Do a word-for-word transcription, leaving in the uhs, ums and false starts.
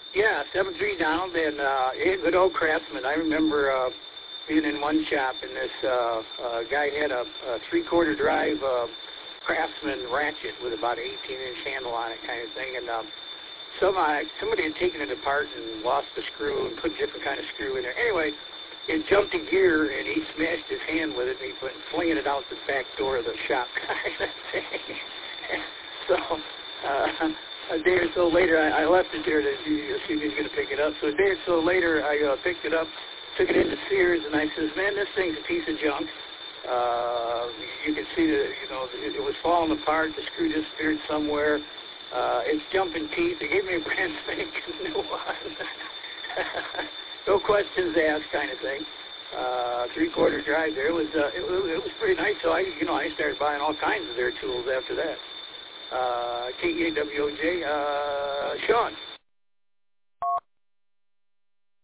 Yeah, seven three Donald, and uh, yeah, good old Craftsman. I remember uh, being in one shop, and this uh, uh, guy had a, a three-quarter drive uh, Craftsman ratchet with about an eighteen-inch handle on it kind of thing, and um, somebody, somebody had taken it apart and lost the screw and put a different kind of screw in there. Anyway, it jumped a gear, and he smashed his hand with it, and he put flinging it out the back door of the shop kind of thing. So uh, a day or so later, I, I left it there to see if he was going to pick it up. So a day or so later, I uh, picked it up, took it into Sears, and I says, man, this thing's a piece of junk. Uh, you can see that, you know, it, it was falling apart. The screw disappeared somewhere. Uh, it's jumping teeth. They gave me a brand spanking new one. No questions asked kind of thing. Uh, three-quarter drive there. It was, uh, it, it was pretty nice. So I, you know, I started buying all kinds of their tools after that. Uh, K E A W O J, uh, Sean.